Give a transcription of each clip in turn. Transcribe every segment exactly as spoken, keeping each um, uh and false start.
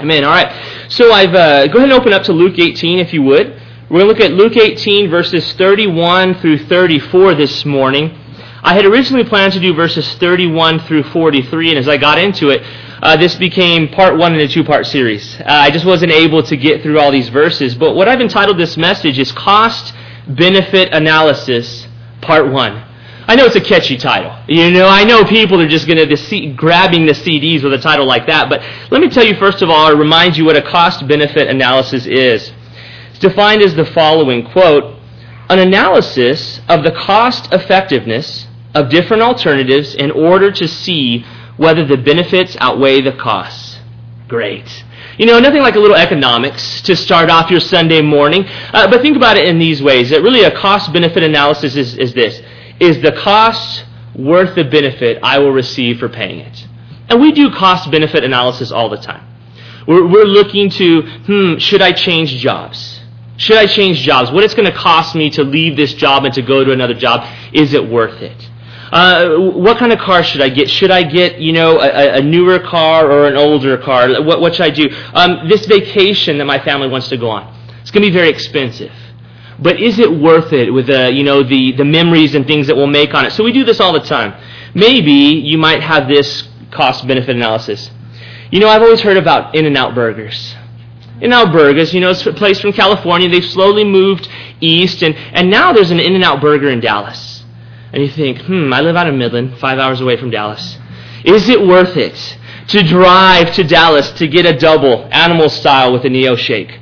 Amen. All right. So I've uh, go ahead and open up to Luke eighteen, if you would. We're going to look at Luke eighteen, verses thirty-one through thirty-four this morning. I had originally planned to do verses thirty-one through forty-three, and as I got into it, uh, this became part one in a two-part series. Uh, I just wasn't able to get through all these verses, but what I've entitled this message is Cost-Benefit Analysis, Part one. I know it's a catchy title. You know, I know people are just going to be grabbing the C Ds with a title like that, but let me tell you first of all, or remind you what a cost-benefit analysis is. It's defined as the following, quote, an analysis of the cost-effectiveness of different alternatives in order to see whether the benefits outweigh the costs. Great. You know, nothing like a little economics to start off your Sunday morning, uh, but think about it in these ways. That really a cost-benefit analysis is, is this. Is the cost worth the benefit I will receive for paying it? And we do cost-benefit analysis all the time. We're, we're looking to, hmm, should I change jobs? Should I change jobs? What it's going to cost me to leave this job and to go to another job, is it worth it? Uh, what kind of car should I get? Should I get, you know, a, a newer car or an older car? What, what should I do? Um, this vacation that my family wants to go on, it's going to be very expensive. But is it worth it with the, you know, the, the memories and things that we'll make on it? So we do this all the time. Maybe you might have this cost-benefit analysis. You know, I've always heard about In-N-Out Burgers. In-N-Out Burgers, you know, it's a place from California. They've slowly moved east, and, and now there's an In-N-Out Burger in Dallas. And you think, hmm, I live out in Midland, five hours away from Dallas. Is it worth it to drive to Dallas to get a double, animal style with a Neo Shake?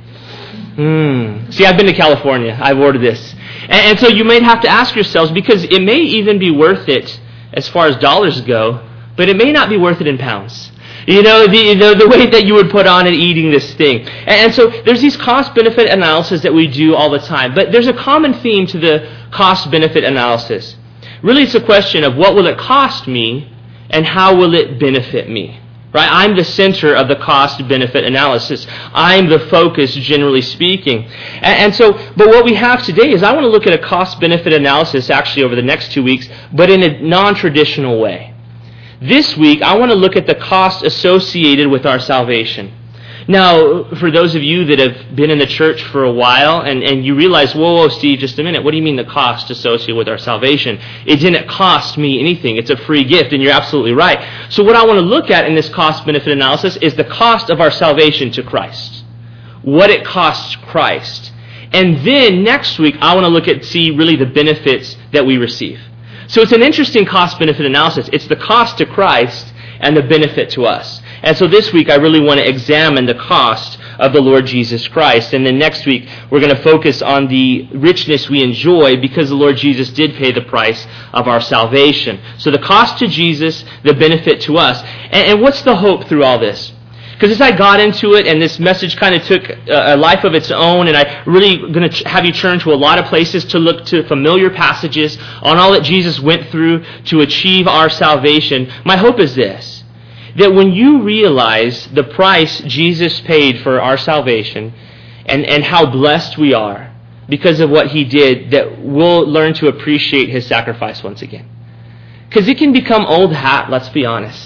Hmm. See, I've been to California. I've ordered this. And, and so you may have to ask yourselves, because it may even be worth it as far as dollars go, but it may not be worth it in pounds. You know, the, the, the weight that you would put on in eating this thing. And, and so there's these cost-benefit analysis that we do all the time. But there's a common theme to the cost-benefit analysis. Really, it's a question of what will it cost me and how will it benefit me? Right? I'm the center of the cost-benefit analysis. I'm the focus, generally speaking. And, and so, but what we have today is I want to look at a cost-benefit analysis actually over the next two weeks, but in a non-traditional way. This week, I want to look at the cost associated with our salvation. Now, for those of you that have been in the church for a while and, and you realize, whoa, whoa, Steve, just a minute. What do you mean the cost associated with our salvation? It didn't cost me anything. It's a free gift, and you're absolutely right. So what I want to look at in this cost-benefit analysis is the cost of our salvation to Christ. What it costs Christ. And then next week, I want to look at, see really the benefits that we receive. So it's an interesting cost-benefit analysis. It's the cost to Christ and the benefit to us. And so this week, I really want to examine the cost of the Lord Jesus Christ. And then next week, we're going to focus on the richness we enjoy because the Lord Jesus did pay the price of our salvation. So the cost to Jesus, the benefit to us. And, and what's the hope through all this? Because as I got into it, and this message kind of took a life of its own, and I'm really going to have you turn to a lot of places to look to familiar passages on all that Jesus went through to achieve our salvation, my hope is this. That when you realize the price Jesus paid for our salvation and, and how blessed we are because of what He did, that we'll learn to appreciate His sacrifice once again. Because it can become old hat, let's be honest.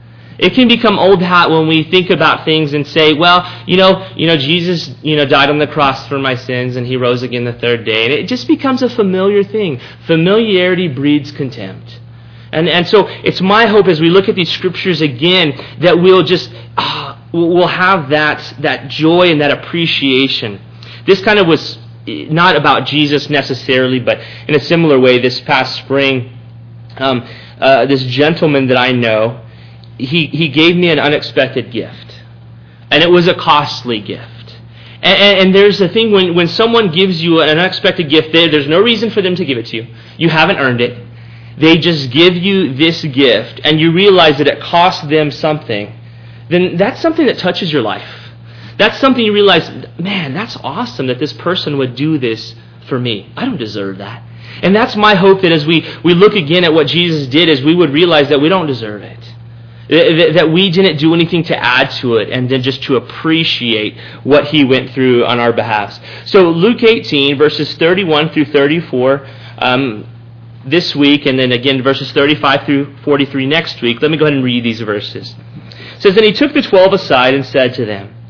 It can become old hat when we think about things and say, well, you know, you know, Jesus, you know, died on the cross for my sins and He rose again the third day. And it just becomes a familiar thing. Familiarity breeds contempt. And and so it's my hope as we look at these scriptures again that we'll just ah, we'll have that that joy and that appreciation. This kind of was not about Jesus necessarily, but in a similar way, this past spring, um, uh, this gentleman that I know, he he gave me an unexpected gift, and it was a costly gift. And, and, and there's a thing when when someone gives you an unexpected gift, there there's no reason for them to give it to you. You haven't earned it. They just give you this gift and you realize that it cost them something, then that's something that touches your life. That's something you realize, man, that's awesome that this person would do this for me. I don't deserve that. And that's my hope that as we, we look again at what Jesus did, is we would realize that we don't deserve it. That, that we didn't do anything to add to it, and then just to appreciate what He went through on our behalf. So Luke eighteen, verses thirty-one through thirty-four, um, this week, and then again verses thirty-five through forty-three next week. Let me go ahead and read these verses. It says, "Then He took the twelve aside and said to them,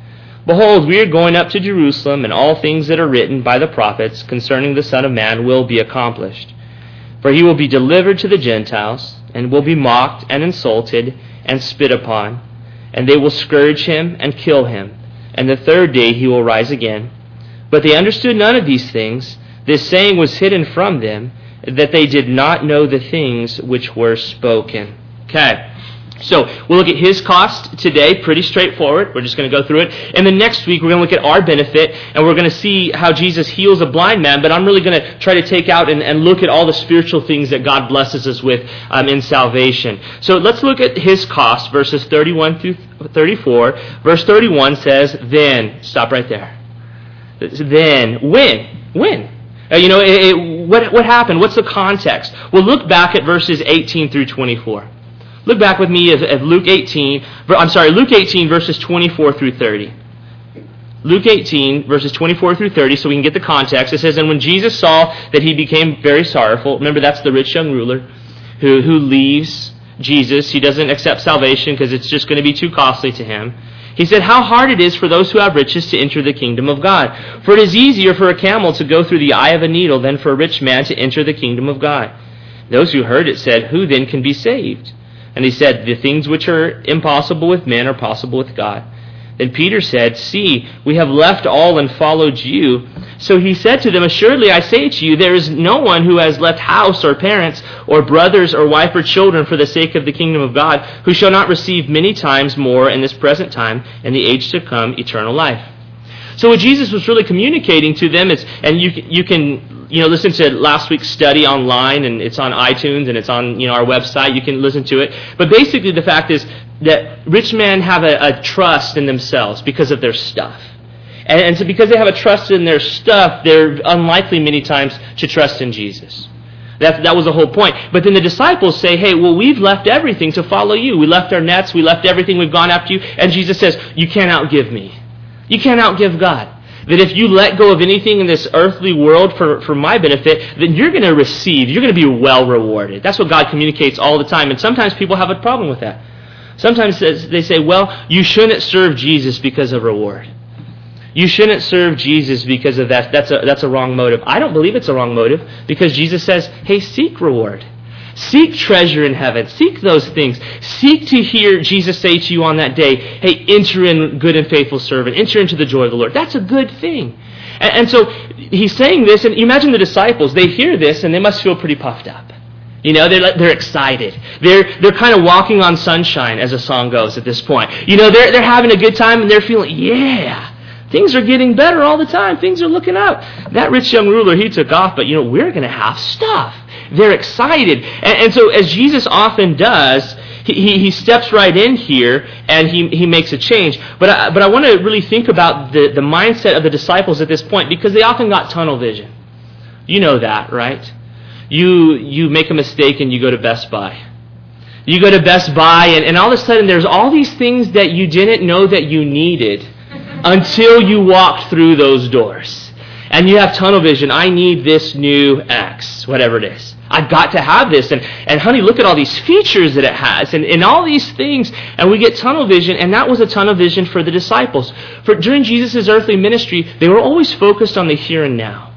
Behold, we are going up to Jerusalem, and all things that are written by the prophets concerning the Son of Man will be accomplished. For he will be delivered to the Gentiles, and will be mocked and insulted and spit upon, and they will scourge him and kill him, and the third day he will rise again. But they understood none of these things. This saying was hidden from them, that they did not know the things which were spoken. Okay. So we'll look at his cost today, pretty straightforward. We're just going to go through it. And then next week we're going to look at our benefit, and we're going to see how Jesus heals a blind man. But I'm really going to try to take out and, and look at all the spiritual things that God blesses us with um, in salvation. So let's look at his cost, verses thirty-one through thirty-four. Verse thirty-one says, then, stop right there. Then, when? When? Uh, you know, it, it, what, what happened? What's the context? Well, look back at verses eighteen through twenty-four. Look back with me at, at Luke eighteen. I'm sorry, Luke eighteen, verses twenty-four through thirty. Luke eighteen, verses twenty-four through thirty, so we can get the context. It says, and when Jesus saw that he became very sorrowful, remember that's the rich young ruler who, who leaves Jesus. He doesn't accept salvation because it's just going to be too costly to him. He said, how hard it is for those who have riches to enter the kingdom of God. For it is easier for a camel to go through the eye of a needle than for a rich man to enter the kingdom of God. Those who heard it said, who then can be saved? And he said, the things which are impossible with men are possible with God. Then Peter said, see, we have left all and followed you. So he said to them, assuredly I say to you, there is no one who has left house or parents or brothers or wife or children for the sake of the kingdom of God, who shall not receive many times more in this present time and the age to come eternal life. So what Jesus was really communicating to them is, and you you can you know listen to last week's study online, and it's on iTunes and it's on you know our website. You can listen to it. But basically, the fact is that rich men have a, a trust in themselves because of their stuff, and, and so because they have a trust in their stuff, they're unlikely many times to trust in Jesus. That, that was the whole point. But then the disciples say, hey, well, we've left everything to follow you. We left our nets. We left everything. We've gone after you. And Jesus says, you can't outgive me. You can't outgive God. That if you let go of anything in this earthly world for, for my benefit, then you're going to receive. You're going to be well rewarded. That's what God communicates all the time. And sometimes people have a problem with that. Sometimes they say, well, you shouldn't serve Jesus because of reward. You shouldn't serve Jesus because of that. That's a, that's a wrong motive. I don't believe it's a wrong motive, because Jesus says, hey, seek reward. Seek treasure in heaven. Seek those things. Seek to hear Jesus say to you on that day, hey, enter in, good and faithful servant. Enter into the joy of the Lord. That's a good thing. And, and so he's saying this, and imagine the disciples. They hear this, and they must feel pretty puffed up. You know, they're they're excited. They're they're kind of walking on sunshine, as a song goes at this point. You know, they're they're having a good time, and they're feeling, yeah, things are getting better all the time. Things are looking up. That rich young ruler, he took off, but you know, we're going to have stuff. They're excited. And, and so as Jesus often does, he, he, he steps right in here and he, he makes a change. But I, but I want to really think about the, the mindset of the disciples at this point, because they often got tunnel vision. You know that, right? You you make a mistake and you go to Best Buy. You go to Best Buy and, and all of a sudden there's all these things that you didn't know that you needed until you walked through those doors. And you have tunnel vision. I need this new X, whatever it is. I've got to have this. And, and honey, look at all these features that it has and, and all these things. And we get tunnel vision, and that was a tunnel vision for the disciples. For during Jesus' earthly ministry, they were always focused on the here and now.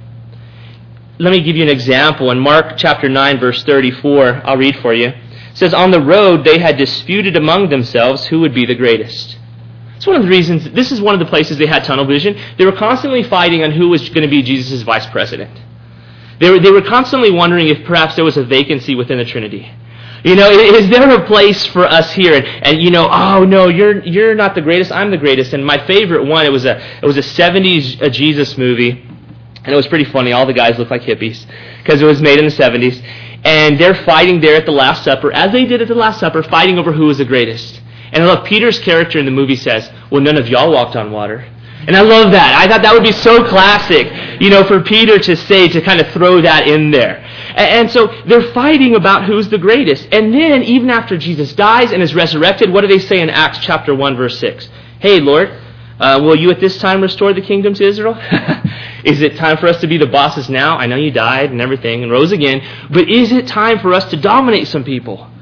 Let me give you an example. In Mark chapter nine, verse thirty-four, I'll read for you. It says, on the road they had disputed among themselves who would be the greatest. It's one of the reasons, this is one of the places they had tunnel vision. They were constantly fighting on who was going to be Jesus' vice president. They were, they were constantly wondering if perhaps there was a vacancy within the Trinity. You know, is there a place for us here? And, and you know, oh no, you're you're not the greatest, I'm the greatest. And my favorite one, it was a it was a seventies a Jesus movie, and it was pretty funny. All the guys looked like hippies because it was made in the seventies, and they're fighting there at the Last Supper, as they did at the Last Supper, fighting over who was the greatest. And I love Peter's character in the movie says, well, none of y'all walked on water. And I love that. I thought that would be so classic, you know, for Peter to say, to kind of throw that in there. And, and so they're fighting about who's the greatest. And then, even after Jesus dies and is resurrected, what do they say in Acts chapter one, verse six? Hey, Lord, uh, will you at this time restore the kingdom to Israel? Is it time for us to be the bosses now? I know you died and everything and rose again, but is it time for us to dominate some people?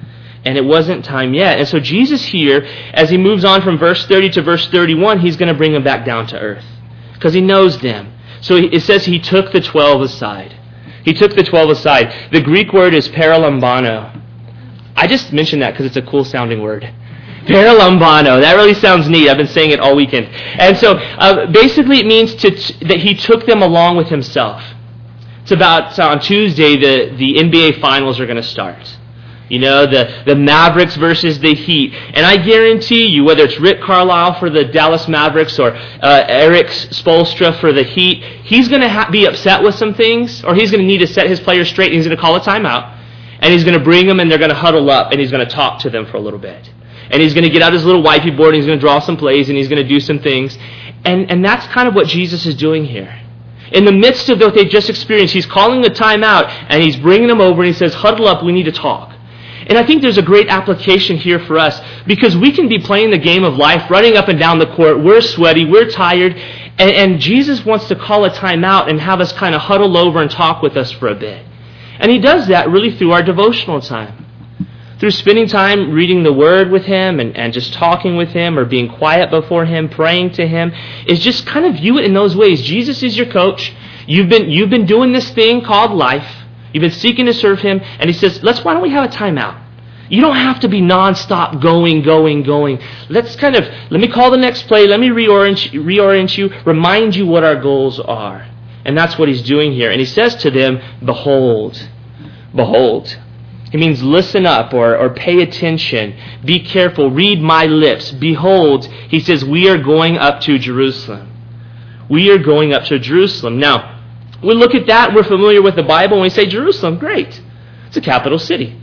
and it wasn't time yet. And so Jesus here, as he moves on from verse thirty to verse thirty-one, he's going to bring them back down to earth because he knows them. So it says he took the twelve aside. He took the twelve aside. The Greek word is paralambano. I just mentioned that because it's a cool sounding word. Paralambano. That really sounds neat. I've been saying it all weekend. And so uh, basically it means to t- that he took them along with himself. It's about so on Tuesday the, the N B A finals are going to start. You know, the, the Mavericks versus the Heat. And I guarantee you, whether it's Rick Carlisle for the Dallas Mavericks or uh, Eric Spoelstra for the Heat, he's going to ha- be upset with some things, or he's going to need to set his players straight, and he's going to call a timeout. And he's going to bring them, and they're going to huddle up, and he's going to talk to them for a little bit. And he's going to get out his little wifey board, and he's going to draw some plays, and he's going to do some things. And, and that's kind of what Jesus is doing here. In the midst of what they've just experienced, he's calling the timeout, and he's bringing them over, and he says, huddle up, we need to talk. And I think there's a great application here for us, because we can be playing the game of life, running up and down the court. We're sweaty, we're tired, and, and Jesus wants to call a timeout and have us kind of huddle over and talk with us for a bit. And he does that really through our devotional time. Through spending time reading the Word with him and, and just talking with him or being quiet before him, praying to him, is just kind of view it in those ways. Jesus is your coach. You've been, you've been doing this thing called life. You've been seeking to serve him, and he says, let's, why don't we have a timeout? You don't have to be nonstop going, going, going. Let's kind of, let me call the next play, let me reorient, reorient you, remind you what our goals are. And that's what he's doing here. And he says to them, behold, behold. He means listen up or, or pay attention. Be careful, read my lips. Behold, he says, we are going up to Jerusalem. We are going up to Jerusalem. Now, we look at that, we're familiar with the Bible, and we say, Jerusalem, great. It's a capital city.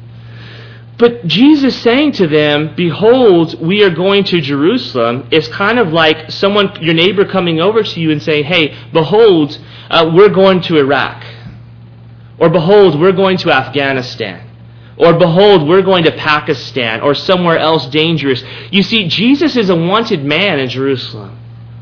But Jesus saying to them, behold, we are going to Jerusalem, is kind of like someone, your neighbor coming over to you and saying, hey, behold, uh, we're going to Iraq. Or behold, we're going to Afghanistan. Or behold, we're going to Pakistan or somewhere else dangerous. You see, Jesus is a wanted man in Jerusalem.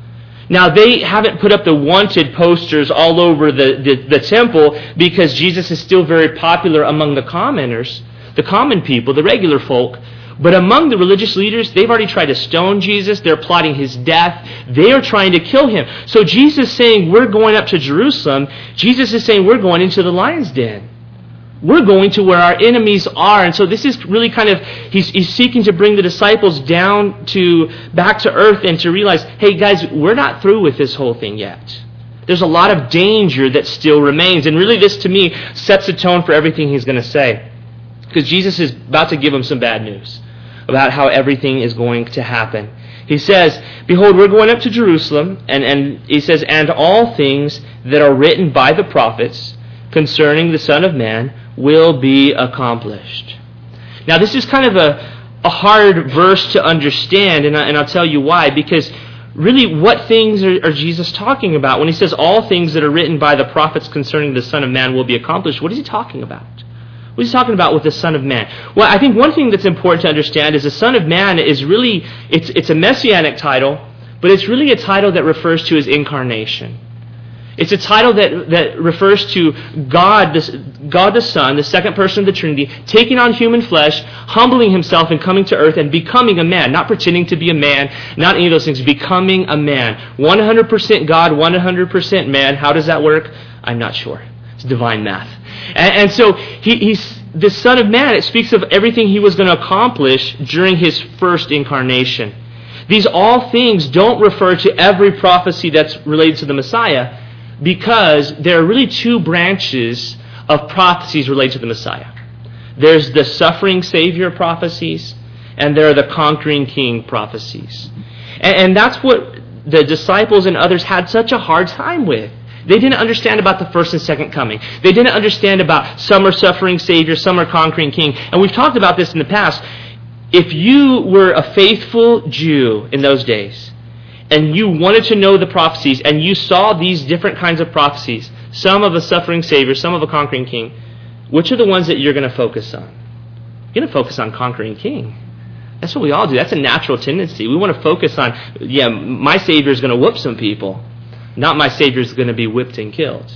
Now, they haven't put up the wanted posters all over the, the, the temple because Jesus is still very popular among the commoners, the common people, the regular folk. But among the religious leaders, they've already tried to stone Jesus. They're plotting his death. They are trying to kill him. So Jesus saying, we're going up to Jerusalem. Jesus is saying, we're going into the lion's den. We're going to where our enemies are. And so this is really kind of, he's, he's seeking to bring the disciples down to, back to earth and to realize, hey guys, we're not through with this whole thing yet. There's a lot of danger that still remains. And really this to me sets the tone for everything he's going to say. Because Jesus is about to give them some bad news about how everything is going to happen. He says, behold, we're going up to Jerusalem. And, and he says, and all things that are written by the prophets concerning the Son of Man will be accomplished. Now, this is kind of a, a hard verse to understand, and, I, and I'll tell you why. Because really, what things are, are Jesus talking about? When he says all things that are written by the prophets concerning the Son of Man will be accomplished, what is he talking about? What is he talking about with the Son of Man? Well, I think one thing that's important to understand is the Son of Man is really, it's, it's a messianic title, but it's really a title that refers to his incarnation. It's a title that, that refers to God, this, God the Son, the second person of the Trinity, taking on human flesh, humbling himself and coming to earth and becoming a man, not pretending to be a man, not any of those things, becoming a man. one hundred percent God, one hundred percent man. How does that work? I'm not sure. It's divine math. And, and so he, he's the Son of Man. It speaks of everything he was going to accomplish during his first incarnation. These all things don't refer to every prophecy that's related to the Messiah, because there are really two branches of prophecies related to the Messiah. There's the suffering Savior prophecies, and there are the conquering King prophecies. And, and that's what the disciples and others had such a hard time with. They didn't understand about the first and second coming. They didn't understand about some are suffering Savior, some are conquering King. And we've talked about this in the past. If you were a faithful Jew in those days, and you wanted to know the prophecies, and you saw these different kinds of prophecies, some of a suffering Savior, some of a conquering King, which are the ones that you're going to focus on? You're going to focus on conquering King. That's what we all do. That's a natural tendency. We want to focus on, yeah, my Savior is going to whoop some people, not my Savior is going to be whipped and killed.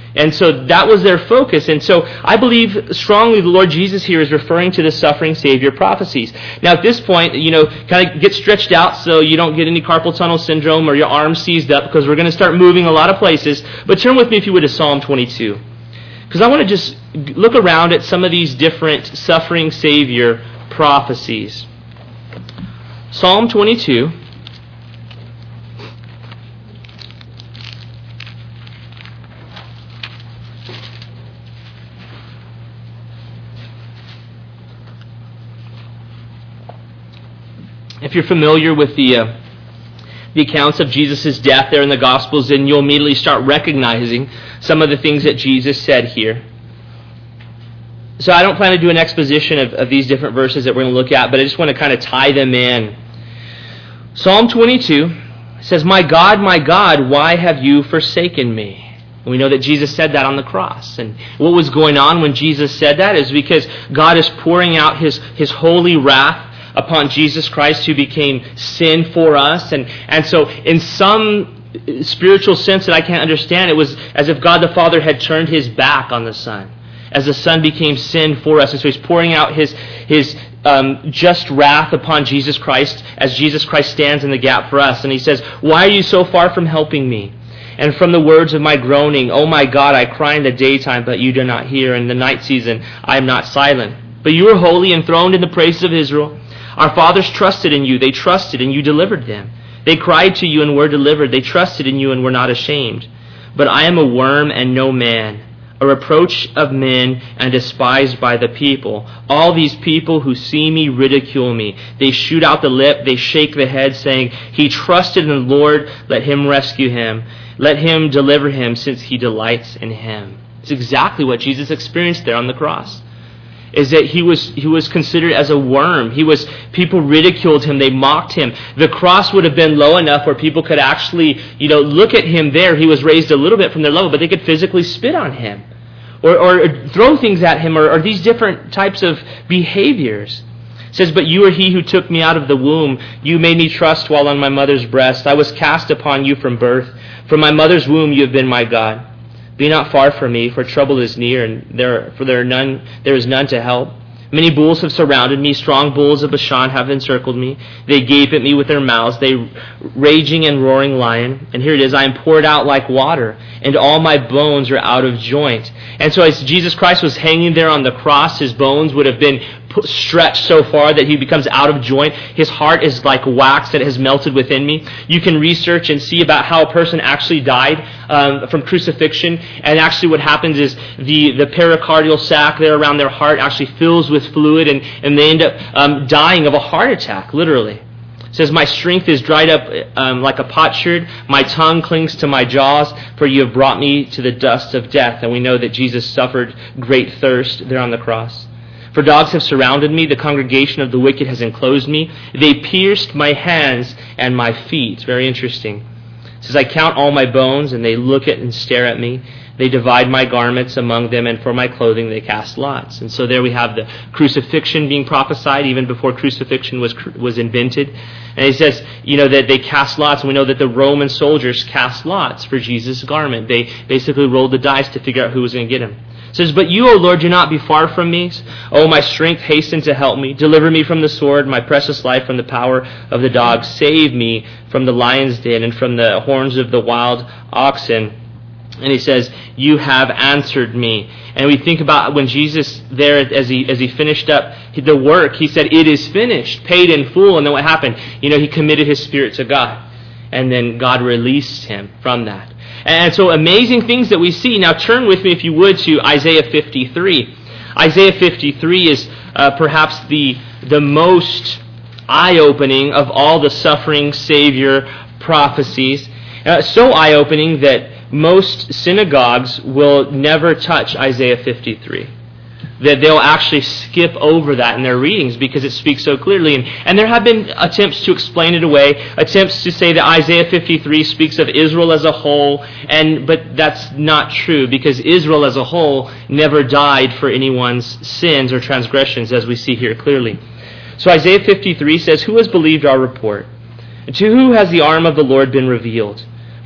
And so that was their focus. And so I believe strongly the Lord Jesus here is referring to the suffering Savior prophecies. Now at this point, you know, kind of get stretched out so you don't get any carpal tunnel syndrome or your arms seized up, because we're going to start moving a lot of places. But turn with me, if you would, to Psalm twenty-two. Because I want to just look around at some of these different suffering Savior prophecies. Psalm twenty-two. If you're familiar with the uh, the accounts of Jesus' death there in the Gospels, then you'll immediately start recognizing some of the things that Jesus said here. So I don't plan to do an exposition of, of these different verses that we're going to look at, but I just want to kind of tie them in. Psalm twenty-two says, "My God, my God, why have you forsaken me?" And we know that Jesus said that on the cross. And what was going on when Jesus said that is because God is pouring out His, His holy wrath upon Jesus Christ, who became sin for us. And, and so in some spiritual sense that I can't understand, it was as if God the Father had turned His back on the Son, as the Son became sin for us. And so He's pouring out His, his um, just wrath upon Jesus Christ as Jesus Christ stands in the gap for us. And He says, "Why are you so far from helping me? And from the words of my groaning, oh my God, I cry in the daytime, but you do not hear. In the night season, I am not silent. But you are holy, enthroned in the praises of Israel. Our fathers trusted in you. They trusted, and you delivered them. They cried to you and were delivered. They trusted in you and were not ashamed. But I am a worm and no man, a reproach of men and despised by the people. All these people who see me ridicule me. They shoot out the lip. They shake the head, saying, he trusted in the Lord. Let Him rescue him. Let Him deliver him, since He delights in Him." It's exactly what Jesus experienced there on the cross. Is that he was he was considered as a worm. He was people ridiculed Him, they mocked Him. The cross would have been low enough where people could actually, you know, look at Him there. He was raised a little bit from their level, but they could physically spit on Him, or, or throw things at Him, or, or these different types of behaviors. It says, "But you are He who took me out of the womb. You made me trust while on my mother's breast. I was cast upon you from birth. From my mother's womb you have been my God. Be not far from me, for trouble is near, and there for there are none there is none to help. Many bulls have surrounded me, strong bulls of Bashan have encircled me. They gape at me with their mouths, they raging and roaring lion." And here it is, "I am poured out like water, and all my bones are out of joint." And so as Jesus Christ was hanging there on the cross, His bones would have been stretched so far that He becomes out of joint. His heart is like wax that has melted within me. You can research and see about how a person actually died um, from crucifixion. And actually what happens is the, the pericardial sac there around their heart actually fills with fluid, and, and they end up um, dying of a heart attack, literally. It says, "My strength is dried up um, like a potsherd. My tongue clings to my jaws, for you have brought me to the dust of death." And we know that Jesus suffered great thirst there on the cross. "For dogs have surrounded me. The congregation of the wicked has enclosed me. They pierced my hands and my feet." Very interesting. It says, "I count all my bones, and they look at and stare at me. They divide my garments among them, and for my clothing they cast lots." And so there we have the crucifixion being prophesied even before crucifixion was was invented. And he says, you know, that they cast lots, and we know that the Roman soldiers cast lots for Jesus' garment. They basically rolled the dice to figure out who was going to get him. It says, "But you, O Lord, do not be far from me. O my strength, hasten to help me. Deliver me from the sword, my precious life from the power of the dog. Save me from the lion's den and from the horns of the wild oxen." And he says, "You have answered me." And we think about when Jesus there, as he as he finished up the work, He said, "It is finished," paid in full. And then what happened? You know, He committed His spirit to God. And then God released Him from that. And so amazing things that we see. Now turn with me, if you would, to Isaiah fifty-three. Isaiah fifty-three is uh, perhaps the, the most eye-opening of all the suffering Savior prophecies. Uh, so eye-opening that most synagogues will never touch Isaiah fifty-three. That they'll actually skip over that in their readings because it speaks so clearly. And, and there have been attempts to explain it away, attempts to say that Isaiah fifty-three speaks of Israel as a whole, and but that's not true, because Israel as a whole never died for anyone's sins or transgressions, as we see here clearly. So Isaiah fifty-three says, "Who has believed our report? To who has the arm of the Lord been revealed?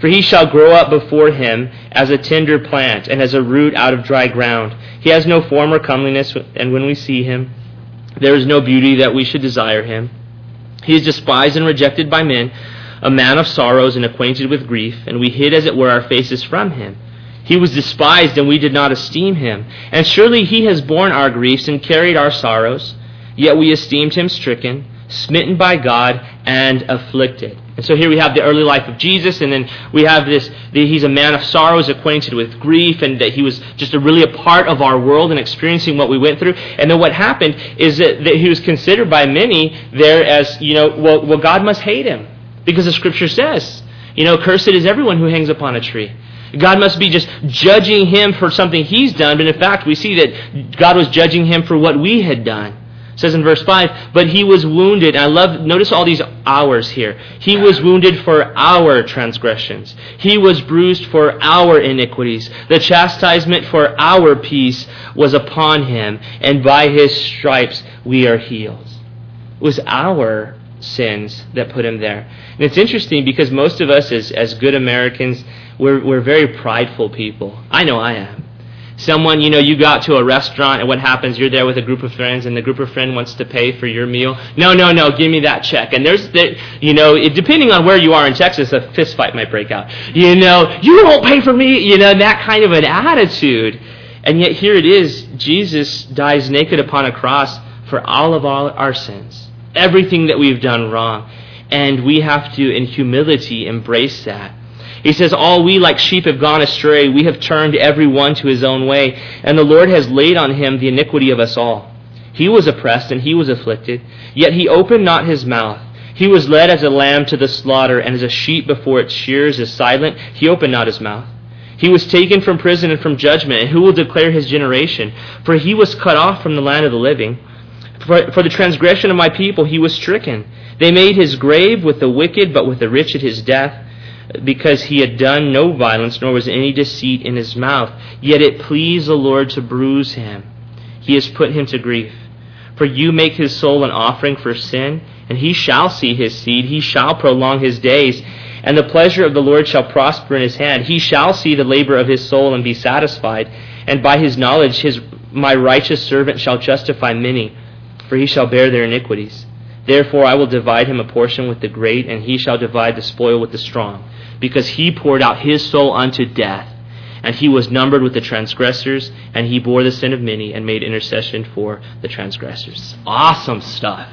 For he shall grow up before him as a tender plant, and as a root out of dry ground. He has no form or comeliness, and when we see him, there is no beauty that we should desire him. He is despised and rejected by men, a man of sorrows and acquainted with grief, and we hid as it were our faces from him. He was despised, and we did not esteem him. And surely he has borne our griefs and carried our sorrows. Yet we esteemed him stricken, smitten by God, and afflicted. And so here we have the early life of Jesus, and then we have this, the, he's a man of sorrows, acquainted with grief, and that he was just a, really a part of our world and experiencing what we went through. And then what happened is that, that he was considered by many there as, you know, well, well, God must hate him. Because the Scripture says, you know, cursed is everyone who hangs upon a tree. God must be just judging him for something he's done, but in fact we see that God was judging him for what we had done. It says in verse five, but he was wounded. And I love, notice all these hours here. He was wounded for our transgressions. He was bruised for our iniquities. The chastisement for our peace was upon him, and by his stripes we are healed. It was our sins that put him there. And it's interesting because most of us as, as good Americans, we're, we're very prideful people. I know I am. Someone, you know, you got to a restaurant and what happens, you're there with a group of friends and the group of friends wants to pay for your meal. No, no, no, give me that check. And there's, there, you know, it, depending on where you are in Texas, a fist fight might break out. You know, you won't pay for me, you know, that kind of an attitude. And yet here it is, Jesus dies naked upon a cross for all of all our sins. Everything that we've done wrong. And we have to, in humility, embrace that. He says, all we like sheep have gone astray. We have turned every one to his own way. And the Lord has laid on him the iniquity of us all. He was oppressed and he was afflicted. Yet he opened not his mouth. He was led as a lamb to the slaughter, and as a sheep before its shears is silent, he opened not his mouth. He was taken from prison and from judgment. And who will declare his generation? For he was cut off from the land of the living. For, for the transgression of my people he was stricken. They made his grave with the wicked, but with the rich at his death, because he had done no violence, nor was any deceit in his mouth. Yet it pleased the Lord to bruise him. He has put him to grief. For you make his soul an offering for sin, and he shall see his seed. He shall prolong his days, and the pleasure of the Lord shall prosper in his hand. He shall see the labor of his soul and be satisfied. And by his knowledge his my righteous servant shall justify many, for he shall bear their iniquities. Therefore I will divide him a portion with the great, and he shall divide the spoil with the strong. Because he poured out his soul unto death, and he was numbered with the transgressors, and he bore the sin of many and made intercession for the transgressors. Awesome stuff.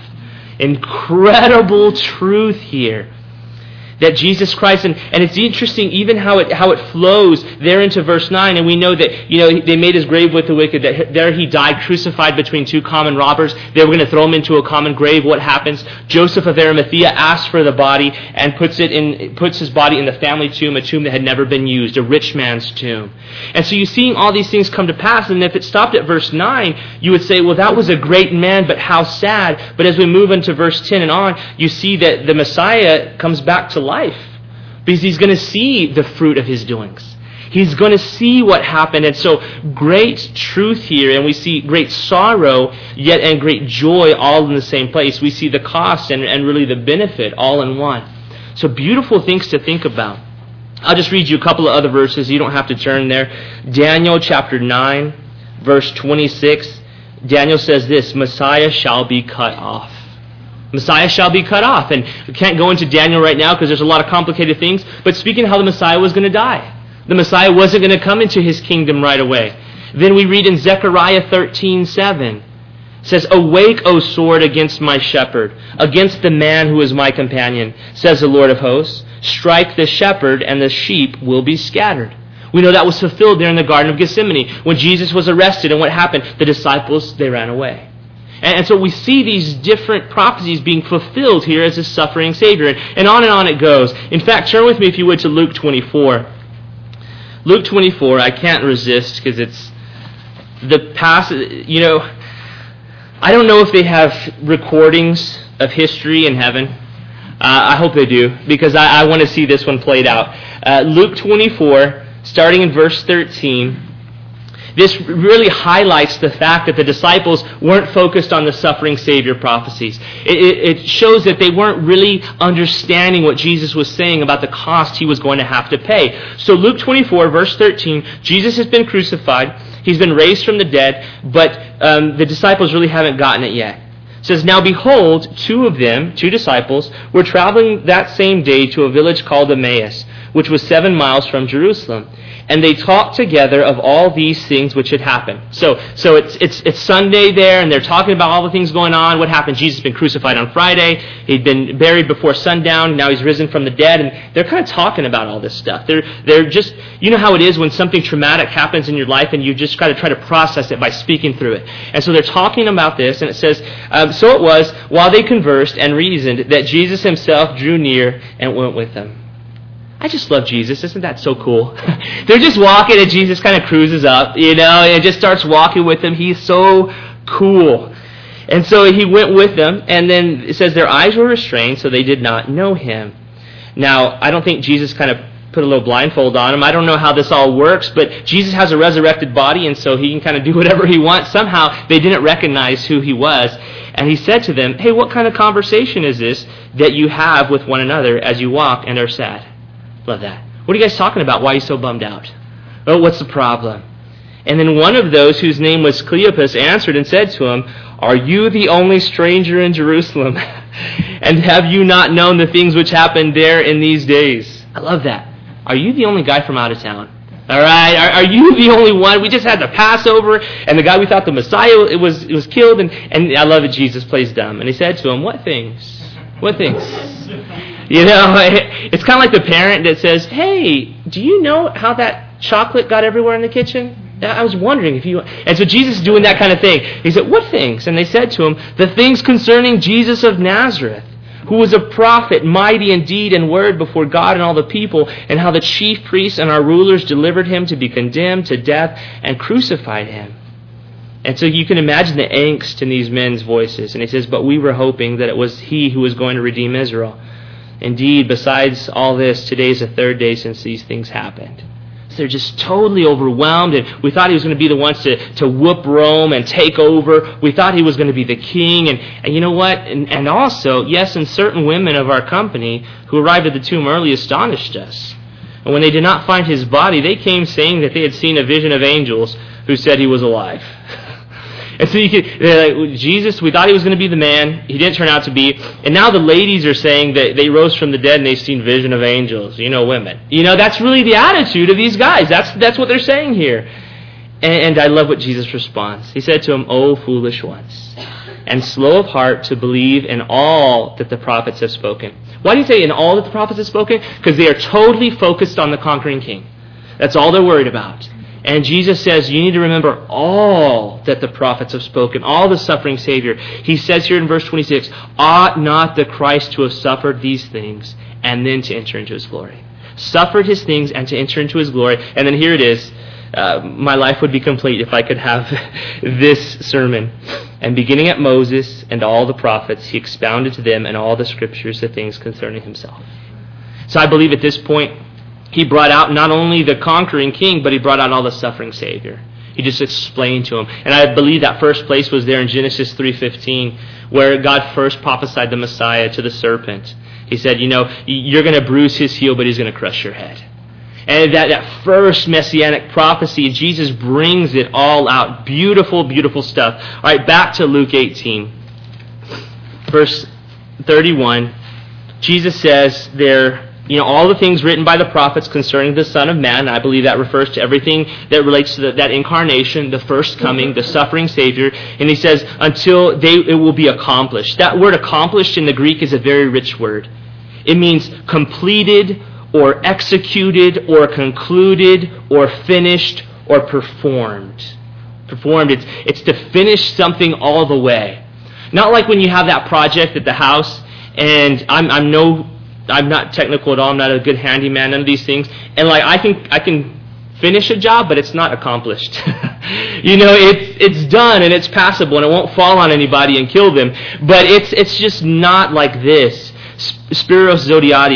Incredible truth here. That Jesus Christ, and, and it's interesting even how it how it flows there into verse nine, and we know that, you know, they made his grave with the wicked, that there he died crucified between two common robbers. They were going to throw him into a common grave. What happens? Joseph of Arimathea asks for the body and puts it in puts his body in the family tomb, a tomb that had never been used, a rich man's tomb. And so you're seeing all these things come to pass, and if it stopped at verse nine, you would say, well, that was a great man, but how sad. But as we move into verse ten and on, you see that the Messiah comes back to life. life because he's going to see the fruit of his doings. He's going to see what happened. And so great truth here, and we see great sorrow yet and great joy all in the same place. We see the cost and, and really the benefit all in one. So beautiful things to think about. I'll just read you a couple of other verses. You don't have to turn there. Daniel chapter nine, verse twenty-six. Daniel says this, Messiah shall be cut off. Messiah shall be cut off. And we can't go into Daniel right now because there's a lot of complicated things. But speaking of how the Messiah was going to die. The Messiah wasn't going to come into his kingdom right away. Then we read in Zechariah thirteen seven. It says, awake, O sword, against my shepherd, against the man who is my companion, says the Lord of hosts. Strike the shepherd, and the sheep will be scattered. We know that was fulfilled there in the Garden of Gethsemane. When Jesus was arrested, and what happened? The disciples, they ran away. And so we see these different prophecies being fulfilled here as a suffering Savior. And on and on it goes. In fact, turn with me, if you would, to Luke twenty-four. Luke twenty-four, I can't resist because it's the passage, you know, I don't know if they have recordings of history in heaven. Uh, I hope they do, because I, I want to see this one played out. Uh, Luke twenty-four, starting in verse thirteen. This really highlights the fact that the disciples weren't focused on the suffering Savior prophecies. It, it, it shows that they weren't really understanding what Jesus was saying about the cost he was going to have to pay. So Luke twenty-four, verse thirteen, Jesus has been crucified. He's been raised from the dead, but um, the disciples really haven't gotten it yet. It says, "Now behold, two of them, two disciples, were traveling that same day to a village called Emmaus, which was seven miles from Jerusalem. And they talked together of all these things which had happened." So so it's it's it's Sunday there, and they're talking about all the things going on. What happened? Jesus had been crucified on Friday. He'd been buried before sundown. Now he's risen from the dead. And they're kind of talking about all this stuff. They're they're just, you know how it is when something traumatic happens in your life, and you just got to try to process it by speaking through it. And so they're talking about this, and it says, um, "So it was, while they conversed and reasoned, that Jesus himself drew near and went with them." I just love Jesus. Isn't that so cool? They're just walking and Jesus kind of cruises up, you know, and just starts walking with them. He's so cool. And so he went with them, and then it says their eyes were restrained, so they did not know him. Now, I don't think Jesus kind of put a little blindfold on him. I don't know how this all works, but Jesus has a resurrected body, and so he can kind of do whatever he wants. Somehow, they didn't recognize who he was. And he said to them, "Hey, what kind of conversation is this that you have with one another as you walk and are sad?" Love that. "What are you guys talking about? Why are you so bummed out? Oh, what's the problem?" And then one of those, whose name was Cleopas, answered and said to him, "Are you the only stranger in Jerusalem? And have you not known the things which happened there in these days?" I love that. Are you the only guy from out of town? All right, are, are you the only one? We just had the Passover, and the guy we thought the Messiah it was it was killed, and, and I love it. Jesus plays dumb, and he said to him, "What things? What things?" You know, it's kind of like the parent that says, "Hey, do you know how that chocolate got everywhere in the kitchen? I was wondering if you..." And so Jesus is doing that kind of thing. He said, "What things?" And they said to him, "The things concerning Jesus of Nazareth, who was a prophet, mighty in deed and word before God and all the people, and how the chief priests and our rulers delivered him to be condemned to death and crucified him." And so you can imagine the angst in these men's voices. And he says, "But we were hoping that it was he who was going to redeem Israel. Indeed, besides all this, today is the third day since these things happened." So they're just totally overwhelmed, and we thought he was going to be the ones to, to whoop Rome and take over. We thought he was going to be the king, and, and you know what? And, and also, yes, and certain women of our company who arrived at the tomb early astonished us. And when they did not find his body, they came saying that they had seen a vision of angels who said he was alive. And so you could, they're like, "Jesus, we thought he was going to be the man. He didn't turn out to be." And now the ladies are saying that they rose from the dead and they've seen vision of angels. You know, women. You know, that's really the attitude of these guys. That's that's what they're saying here. And, and I love what Jesus responds. He said to them, "O foolish ones, and slow of heart to believe in all that the prophets have spoken." Why do you say in all that the prophets have spoken? Because they are totally focused on the conquering king. That's all they're worried about. And Jesus says, you need to remember all that the prophets have spoken, all the suffering Savior. He says here in verse twenty-six, "Ought not the Christ to have suffered these things and then to enter into his glory?" Suffered his things and to enter into his glory. And then here it is. Uh, my life would be complete if I could have this sermon. "And beginning at Moses and all the prophets, he expounded to them in all the scriptures the things concerning himself." So I believe at this point, he brought out not only the conquering king, but he brought out all the suffering Savior. He just explained to him. And I believe that first place was there in Genesis three fifteen, where God first prophesied the Messiah to the serpent. He said, you know, you're going to bruise his heel, but he's going to crush your head. And that, that first messianic prophecy, Jesus brings it all out. Beautiful, beautiful stuff. All right, back to Luke eighteen. Verse thirty-one. Jesus says there, you know, all the things written by the prophets concerning the Son of Man. I believe that refers to everything that relates to the, that incarnation, the first coming, the suffering Savior. And he says, until they it will be accomplished. That word accomplished in the Greek is a very rich word. It means completed or executed or concluded or finished or performed. Performed, it's, it's to finish something all the way. Not like when you have that project at the house, and I'm, I'm no... I'm not technical at all. I'm not a good handyman. None of these things. And like I can, I can finish a job, but it's not accomplished. You know, it's it's done and it's passable and it won't fall on anybody and kill them. But it's it's just not like this. Spiros Zodhiates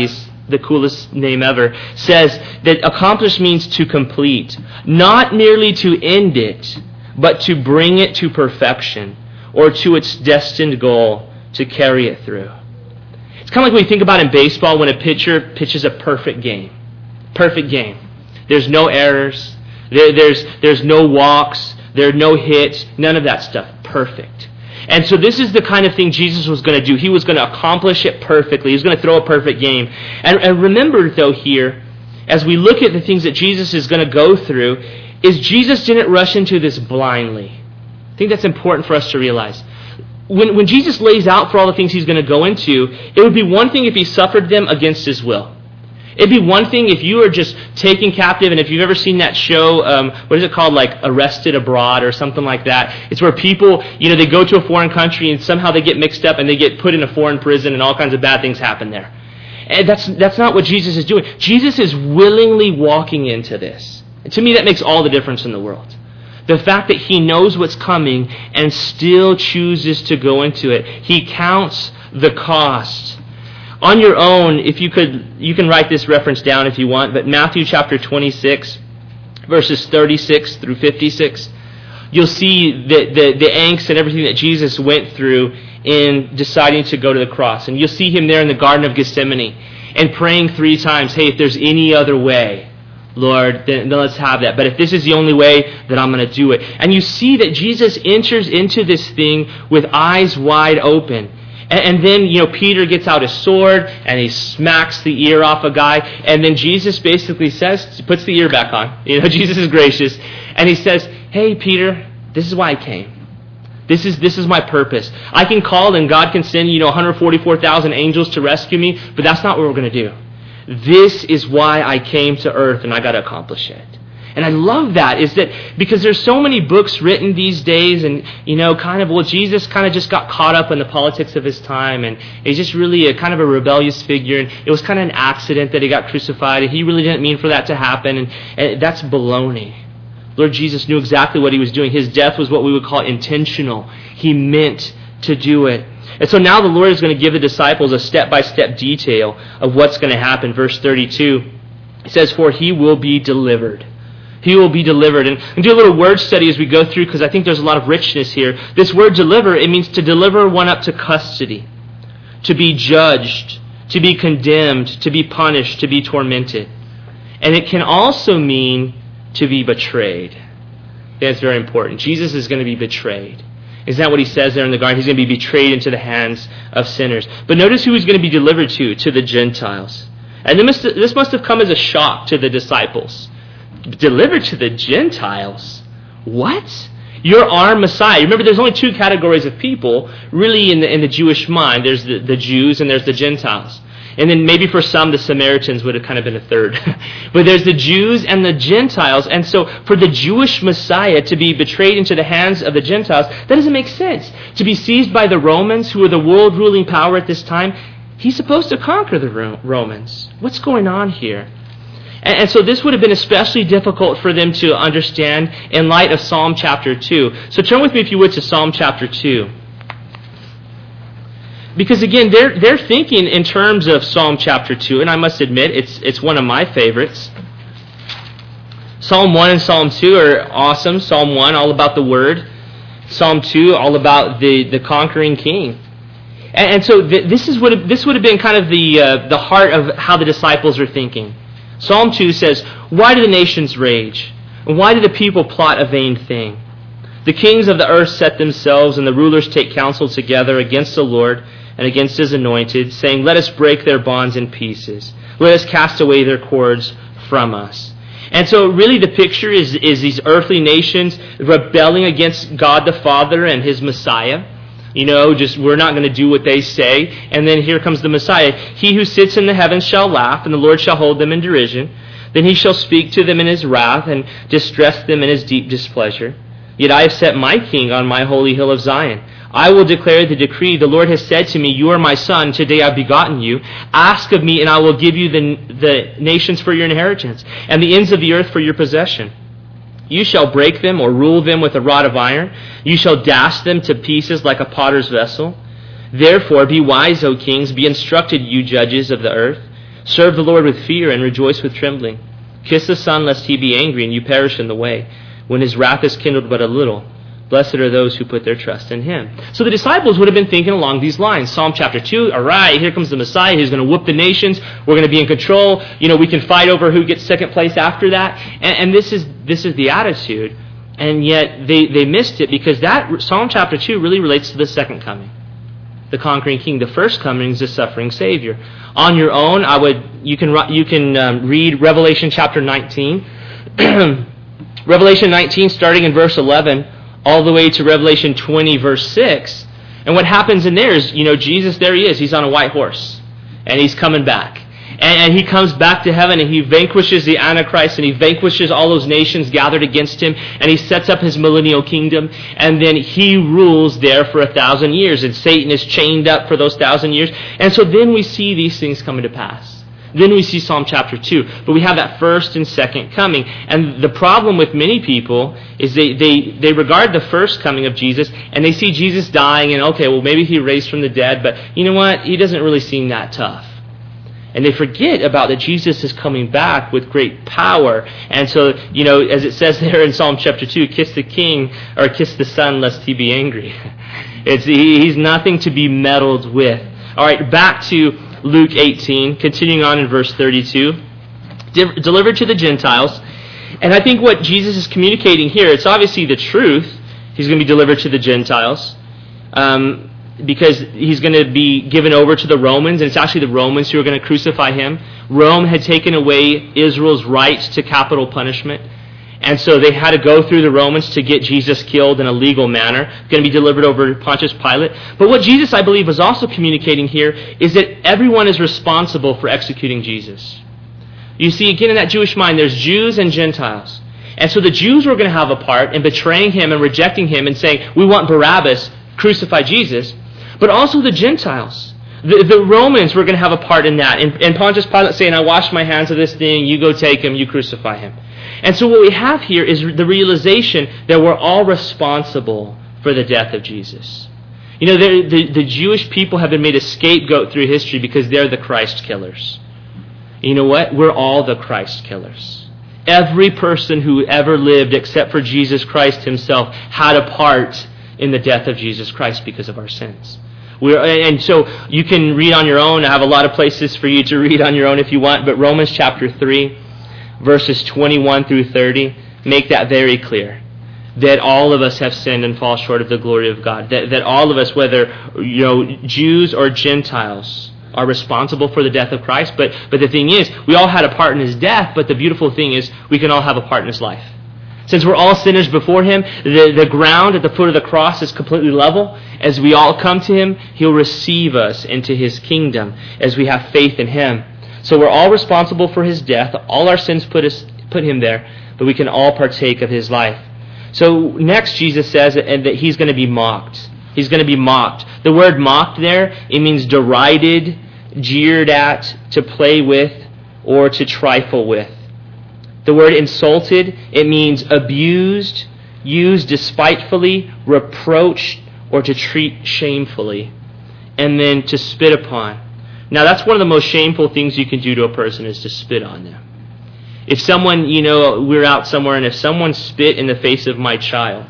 the coolest name ever, says that accomplish means to complete, not merely to end it, but to bring it to perfection or to its destined goal, to carry it through. It's kind of like when you think about in baseball when a pitcher pitches a perfect game. Perfect game. There's no errors. There, there's, there's no walks. There are no hits. None of that stuff. Perfect. And so this is the kind of thing Jesus was going to do. He was going to accomplish it perfectly. He was going to throw a perfect game. And, and remember, though, here, as we look at the things that Jesus is going to go through, is Jesus didn't rush into this blindly. I think that's important for us to realize. When, when Jesus lays out for all the things he's going to go into, it would be one thing if he suffered them against his will. It'd be one thing if you were just taken captive, and if you've ever seen that show, um, what is it called, like Arrested Abroad or something like that. It's where people, you know, they go to a foreign country and somehow they get mixed up and they get put in a foreign prison and all kinds of bad things happen there. And that's that's not what Jesus is doing. Jesus is willingly walking into this. And to me, that makes all the difference in the world. The fact that he knows what's coming and still chooses to go into it. He counts the cost. On your own, if you could, you can write this reference down if you want, but Matthew chapter twenty-six, verses thirty-six through fifty-six, you'll see the, the, the angst and everything that Jesus went through in deciding to go to the cross. And you'll see him there in the Garden of Gethsemane and praying three times, hey, if there's any other way, Lord, then, then let's have that. But if this is the only way, then I'm going to do it. And you see that Jesus enters into this thing with eyes wide open. And then, you know, Peter gets out his sword and he smacks the ear off a guy. And then Jesus basically says, puts the ear back on. You know, Jesus is gracious. And he says, hey, Peter, this is why I came. This is this is my purpose. I can call and God can send, you know, one hundred forty-four thousand angels to rescue me. But that's not what we're going to do. This is why I came to earth and I got to accomplish it. And I love that, is that because there's so many books written these days and, you know, kind of, well, Jesus kind of just got caught up in the politics of his time and he's just really a kind of a rebellious figure and it was kind of an accident that he got crucified and he really didn't mean for that to happen and, and that's baloney. Lord Jesus knew exactly what he was doing. His death was what we would call intentional. He meant to do it. And so now the Lord is going to give the disciples a step-by-step detail of what's going to happen. Verse thirty-two, it says, for he will be delivered. He will be delivered. And, and do a little word study as we go through because I think there's a lot of richness here. This word deliver, it means to deliver one up to custody, to be judged, to be condemned, to be punished, to be tormented. And it can also mean to be betrayed. That's very important. Jesus is going to be betrayed. Isn't that what he says there in the garden? He's going to be betrayed into the hands of sinners. But notice who he's going to be delivered to, to the Gentiles. And this must, this must have come as a shock to the disciples. Delivered to the Gentiles? What? You're our Messiah. Remember, there's only two categories of people really in the, in the Jewish mind. There's the, the Jews and there's the Gentiles. And then maybe for some, the Samaritans would have kind of been a third. But there's the Jews and the Gentiles. And so for the Jewish Messiah to be betrayed into the hands of the Gentiles, that doesn't make sense. To be seized by the Romans, who are the world-ruling power at this time, he's supposed to conquer the Romans. What's going on here? And, and so this would have been especially difficult for them to understand in light of Psalm chapter two. So turn with me, if you would, to Psalm chapter two. Because again, they're they're thinking in terms of Psalm chapter two, and I must admit, it's it's one of my favorites. Psalm one and Psalm two are awesome. Psalm one, all about the Word. Psalm two, all about the, the conquering King. And, and so th- this is what it, this would have been kind of the uh, the heart of how the disciples are thinking. Psalm two says, "Why do the nations rage? And why do the people plot a vain thing? The kings of the earth set themselves, and the rulers take counsel together against the Lord and against His anointed, saying, let us break their bonds in pieces. Let us cast away their cords from us." And so really the picture is, is these earthly nations rebelling against God the Father and His Messiah. You know, just we're not going to do what they say. And then here comes the Messiah. "He who sits in the heavens shall laugh, and the Lord shall hold them in derision. Then He shall speak to them in His wrath and distress them in His deep displeasure. Yet I have set my King on my holy hill of Zion. I will declare the decree. The Lord has said to me, you are my son. Today I have begotten you. Ask of me, and I will give you the, the nations for your inheritance, and the ends of the earth for your possession. You shall break them or rule them with a rod of iron. You shall dash them to pieces like a potter's vessel. Therefore be wise, O kings. Be instructed, you judges of the earth. Serve the Lord with fear and rejoice with trembling. Kiss the Son, lest he be angry and you perish in the way, when his wrath is kindled but a little. Blessed are those who put their trust in him. So the disciples would have been thinking along these lines. Psalm chapter two, all right, here comes the Messiah. He's going to whoop the nations. We're going to be in control. You know, we can fight over who gets second place after that. And, and this is this is the attitude. And yet they, they missed it, because that Psalm chapter two really relates to the second coming, the conquering king. The first coming is the suffering Savior. On your own, I would you can you can um, read Revelation chapter nineteen, Revelation nineteen, starting in verse eleven, all the way to Revelation twenty, verse six. And what happens in there is, you know, Jesus, there he is. He's on a white horse, and he's coming back. And, and he comes back to heaven, and he vanquishes the Antichrist, and he vanquishes all those nations gathered against him, and he sets up his millennial kingdom, and then he rules there for a thousand years, and Satan is chained up for those thousand years. And so then we see these things coming to pass. Then we see Psalm chapter two. But we have that first and second coming. And the problem with many people is they, they, they regard the first coming of Jesus, and they see Jesus dying, and okay, well, maybe he raised from the dead, but you know what? He doesn't really seem that tough. And they forget about that Jesus is coming back with great power. And so, you know, as it says there in Psalm chapter two, kiss the king, or kiss the Son, lest he be angry. It's, he, he's nothing to be meddled with. All right, back to Luke eighteen, continuing on in verse thirty-two. De- delivered to the Gentiles. And I think what Jesus is communicating here, it's obviously the truth. He's going to be delivered to the Gentiles. Um... because he's going to be given over to the Romans, and it's actually the Romans who are going to crucify him. Rome had taken away Israel's right to capital punishment, and so they had to go through the Romans to get Jesus killed in a legal manner. Going to be delivered over to Pontius Pilate. But what Jesus, I believe, was also communicating here is that everyone is responsible for executing Jesus. You see, again, in that Jewish mind, there's Jews and Gentiles. And so the Jews were going to have a part in betraying him and rejecting him and saying, we want Barabbas, crucify Jesus. But also the Gentiles. The, the Romans were going to have a part in that. And, and Pontius Pilate saying, I wash my hands of this thing, you go take him, you crucify him. And so what we have here is the realization that we're all responsible for the death of Jesus. You know, the, the Jewish people have been made a scapegoat through history because they're the Christ killers. You know what? We're all the Christ killers. Every person who ever lived except for Jesus Christ himself had a part in the death of Jesus Christ because of our sins. We're, and so you can read on your own. I have a lot of places for you to read on your own if you want, but Romans chapter three, verses twenty-one through thirty, make that very clear. That all of us have sinned and fall short of the glory of God. That, that all of us, whether you know Jews or Gentiles, are responsible for the death of Christ. But, but the thing is, we all had a part in his death, but the beautiful thing is we can all have a part in his life. Since we're all sinners before him, the, the ground at the foot of the cross is completely level. As we all come to him, he'll receive us into his kingdom as we have faith in him. So we're all responsible for his death. All our sins put us put him there, but we can all partake of his life. So next, Jesus says that, that he's going to be mocked. He's going to be mocked. The word mocked there, it means derided, jeered at, to play with, or to trifle with. The word insulted, it means abused, used despitefully, reproached, or to treat shamefully. And then to spit upon. Now that's one of the most shameful things you can do to a person, is to spit on them. If someone, you know, we're out somewhere and if someone spit in the face of my child,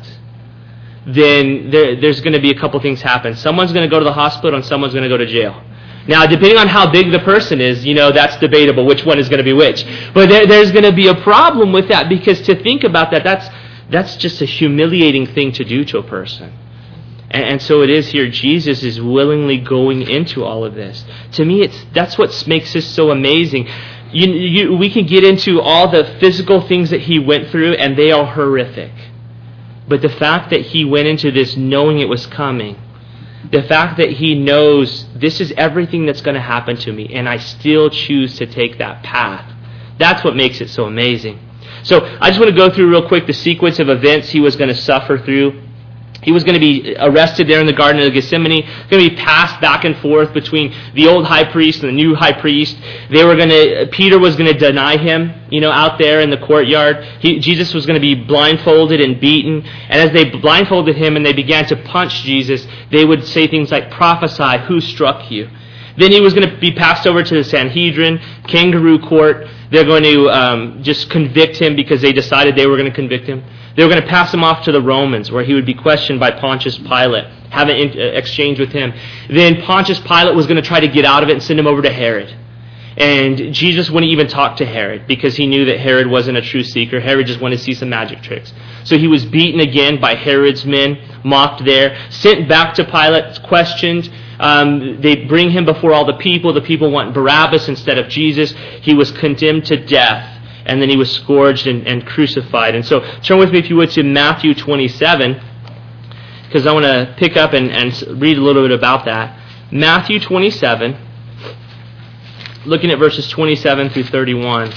then there, there's going to be a couple things happen. Someone's going to go to the hospital and someone's going to go to jail. Now, depending on how big the person is, you know, that's debatable, which one is going to be which. But there, there's going to be a problem with that, because to think about that, that's that's just a humiliating thing to do to a person. And, and so it is here. Jesus is willingly going into all of this. To me, it's that's what makes this so amazing. You, you, we can get into all the physical things that he went through, and they are horrific. But the fact that he went into this knowing it was coming, the fact that he knows this is everything that's going to happen to me, and I still choose to take that path, that's what makes it so amazing. So I just want to go through real quick the sequence of events he was going to suffer through. He was going to be arrested there in the Garden of Gethsemane, going to be passed back and forth between the old high priest and the new high priest. They were going to, Peter was going to deny him, you know, out there in the courtyard. He, Jesus was going to be blindfolded and beaten. And as they blindfolded him and they began to punch Jesus, they would say things like, prophesy, who struck you? Then he was going to be passed over to the Sanhedrin, kangaroo court. They're going to um, just convict him because they decided they were going to convict him. They were going to pass him off to the Romans, where he would be questioned by Pontius Pilate, have an in- exchange with him. Then Pontius Pilate was going to try to get out of it and send him over to Herod. And Jesus wouldn't even talk to Herod because he knew that Herod wasn't a true seeker. Herod just wanted to see some magic tricks. So he was beaten again by Herod's men, mocked there, sent back to Pilate, questioned. Um, they bring him before all the people. The people want Barabbas instead of Jesus. He was condemned to death, and then he was scourged and, and crucified. And so turn with me, if you would, to Matthew twenty-seven, because I want to pick up and, and read a little bit about that. Matthew twenty-seven. Looking at verses twenty-seven through thirty-one.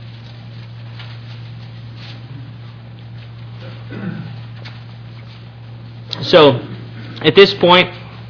So, at this point,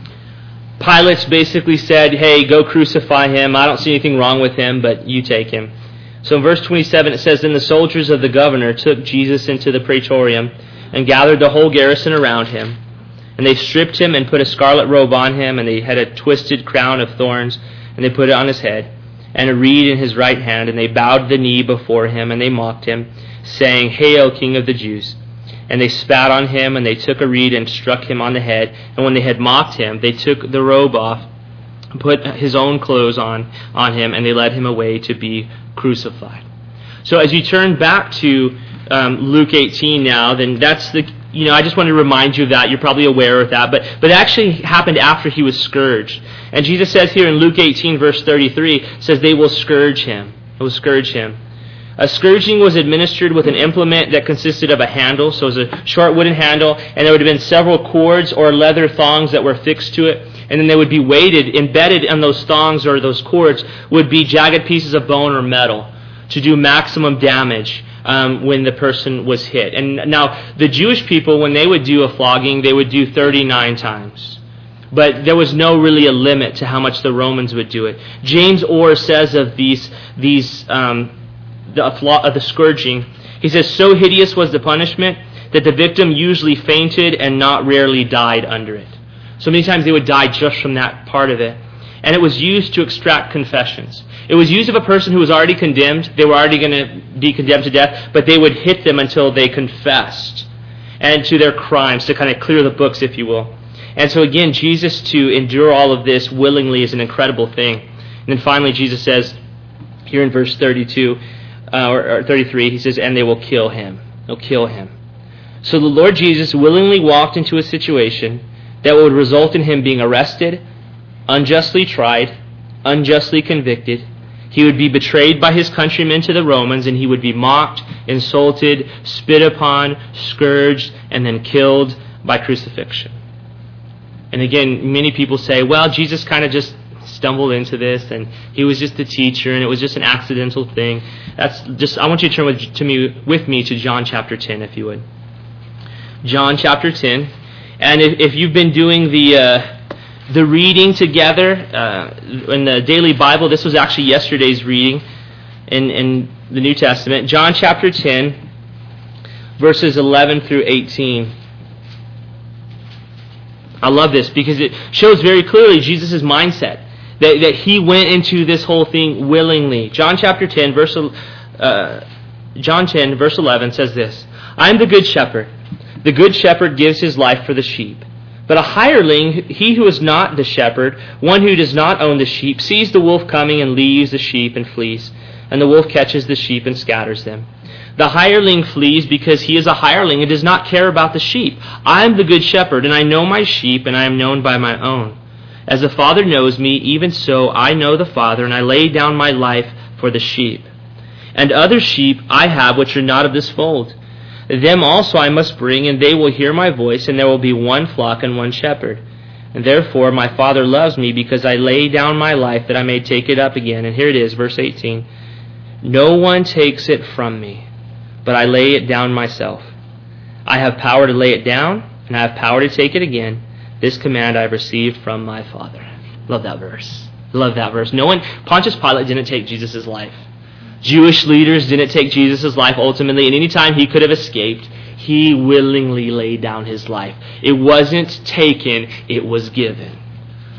Pilate's basically said, hey, go crucify him. I don't see anything wrong with him, but you take him. So in verse twenty-seven it says, then the soldiers of the governor took Jesus into the praetorium and gathered the whole garrison around him. And they stripped him and put a scarlet robe on him, and they had a twisted crown of thorns, and they put it on his head, and a reed in his right hand, and they bowed the knee before him, and they mocked him, saying, Hail, King of the Jews! And they spat on him, and they took a reed and struck him on the head. And when they had mocked him, they took the robe off, put his own clothes on, on him, and they led him away to be crucified. So as you turn back to um, Luke eighteen now, then that's the, you know, I just want to remind you of that. You're probably aware of that. But, but it actually happened after he was scourged. And Jesus says here in Luke eighteen, verse thirty-three, says they will scourge him. They will scourge him. A scourging was administered with an implement that consisted of a handle, so it was a short wooden handle, and there would have been several cords or leather thongs that were fixed to it, and then they would be weighted, embedded in those thongs or those cords would be jagged pieces of bone or metal to do maximum damage um, when the person was hit. And now, the Jewish people, when they would do a flogging, they would do thirty-nine times. But there was no really a limit to how much the Romans would do it. James Orr says of these these um, the, of the scourging, he says, so hideous was the punishment that the victim usually fainted and not rarely died under it. So many times they would die just from that part of it. And it was used to extract confessions. It was used of a person who was already condemned. They were already going to be condemned to death, but they would hit them until they confessed and to their crimes, to kind of clear the books, if you will. And so again, Jesus to endure all of this willingly is an incredible thing. And then finally Jesus says, here in verse thirty-two, uh, or, or thirty-three, he says, and they will kill him. They'll kill him. So the Lord Jesus willingly walked into a situation that would result in him being arrested, unjustly tried, unjustly convicted. He would be betrayed by his countrymen to the Romans, and he would be mocked, insulted, spit upon, scourged, and then killed by crucifixion. And again, many people say, well, Jesus kind of just stumbled into this, and he was just a teacher, and it was just an accidental thing. That's just. I want you to turn with, to me, with me to John chapter ten, if you would. John chapter ten. And if, if you've been doing the uh, the reading together uh, in the daily Bible, this was actually yesterday's reading in, in the New Testament. John chapter ten, verses eleven through eighteen. I love this because it shows very clearly Jesus' mindset, that, that he went into this whole thing willingly. John chapter ten, verse uh, John ten, verse eleven says this: I am the good shepherd. The good shepherd gives his life for the sheep. But a hireling, he who is not the shepherd, one who does not own the sheep, sees the wolf coming and leaves the sheep and flees. And the wolf catches the sheep and scatters them. The hireling flees because he is a hireling and does not care about the sheep. I am the good shepherd, and I know my sheep, and I am known by my own. As the Father knows me, even so I know the Father, and I lay down my life for the sheep. And other sheep I have which are not of this fold. Them also I must bring, and they will hear my voice, and there will be one flock and one shepherd. And therefore my Father loves me, because I lay down my life that I may take it up again. And here it is, verse eighteen. No one takes it from me, but I lay it down myself. I have power to lay it down, and I have power to take it again. This command I have received from my Father. Love that verse. Love that verse. No one, Pontius Pilate didn't take Jesus' life. Jewish leaders didn't take Jesus' life ultimately, and any time he could have escaped, he willingly laid down his life. It wasn't taken, it was given.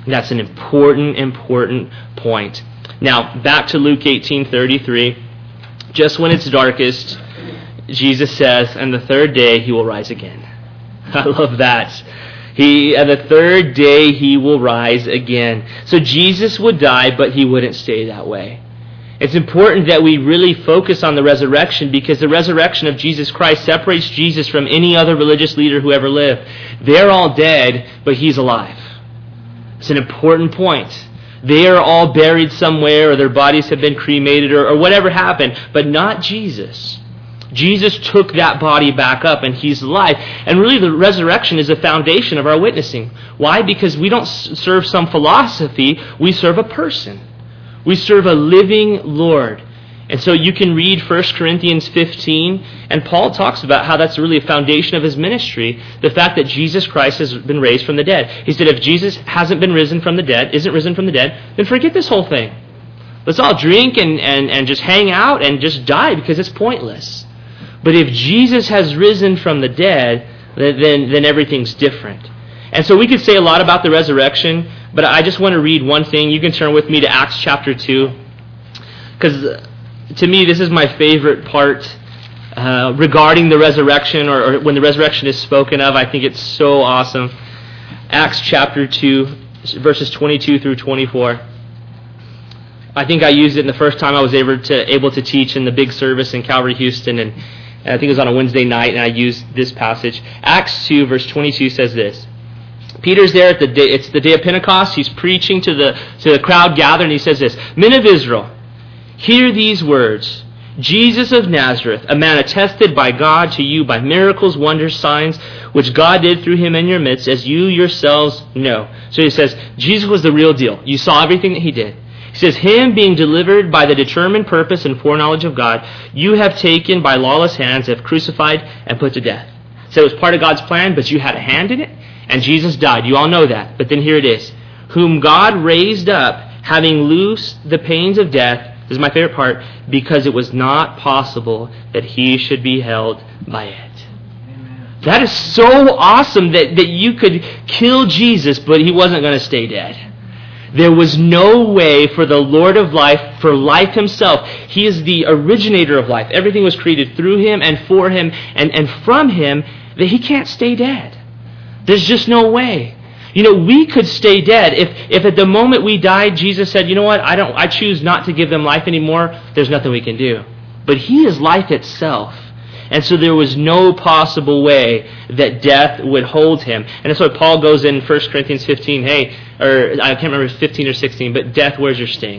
That's an important, important point. Now, back to Luke eighteen thirty-three. Just when it's darkest, Jesus says, and the third day he will rise again. I love that. He, and the third day he will rise again. So Jesus would die, but he wouldn't stay that way. It's important that we really focus on the resurrection, because the resurrection of Jesus Christ separates Jesus from any other religious leader who ever lived. They're all dead, but he's alive. It's an important point. They are all buried somewhere, or their bodies have been cremated, or, or whatever happened, but not Jesus. Jesus took that body back up, and he's alive. And really, the resurrection is the foundation of our witnessing. Why? Because we don't serve some philosophy, we serve a person. We serve a living Lord. And so you can read First Corinthians fifteen, and Paul talks about how that's really a foundation of his ministry, the fact that Jesus Christ has been raised from the dead. He said, if Jesus hasn't been risen from the dead, isn't risen from the dead, then forget this whole thing. Let's all drink and, and, and just hang out and just die, because it's pointless. But if Jesus has risen from the dead, then, then everything's different. And so we could say a lot about the resurrection, but I just want to read one thing. You can turn with me to Acts chapter two, because to me this is my favorite part uh, regarding the resurrection, or, or when the resurrection is spoken of. I think it's so awesome. Acts chapter two, verses twenty-two through twenty-four. I think I used it in the first time I was able to able to teach in the big service in Calvary, Houston, and, and I think it was on a Wednesday night, and I used this passage. Acts two, verse twenty-two says this. Peter's there at the day, it's the day of Pentecost. He's preaching to the to the crowd gathered, and he says this, Men of Israel, hear these words. Jesus of Nazareth, a man attested by God to you by miracles, wonders, signs, which God did through him in your midst, as you yourselves know. So he says, Jesus was the real deal. You saw everything that he did. He says, him being delivered by the determined purpose and foreknowledge of God, you have taken by lawless hands, have crucified and put to death. So it was part of God's plan, but you had a hand in it, and Jesus died. You all know that. But then here it is. Whom God raised up, having loosed the pains of death, this is my favorite part, because it was not possible that he should be held by it. Amen. That is so awesome that, that you could kill Jesus, but he wasn't going to stay dead. There was no way for the Lord of life, for life himself. He is the originator of life. Everything was created through him and for him and, and from him, that he can't stay dead. There's just no way. You know, we could stay dead. If if at the moment we died, Jesus said, you know what, I don't I choose not to give them life anymore, there's nothing we can do. But he is life itself. And so there was no possible way that death would hold him. And that's why Paul goes in First Corinthians fifteen, hey, or I can't remember if it's fifteen or sixteen, but death, where's your sting?